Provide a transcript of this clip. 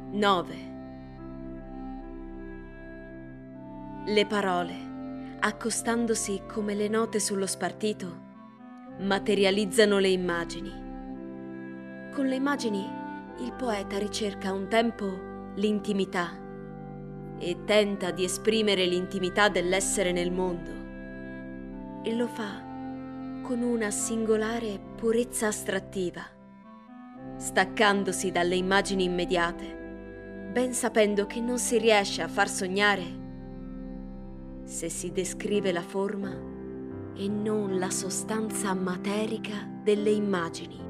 9. Le parole, accostandosi come le note sullo spartito, materializzano le immagini. Con le immagini il poeta ricerca un tempo l'intimità e tenta di esprimere l'intimità dell'essere nel mondo, e lo fa con una singolare purezza astrattiva, staccandosi dalle immagini immediate, ben sapendo che non si riesce a far sognare se si descrive la forma e non la sostanza materica delle immagini.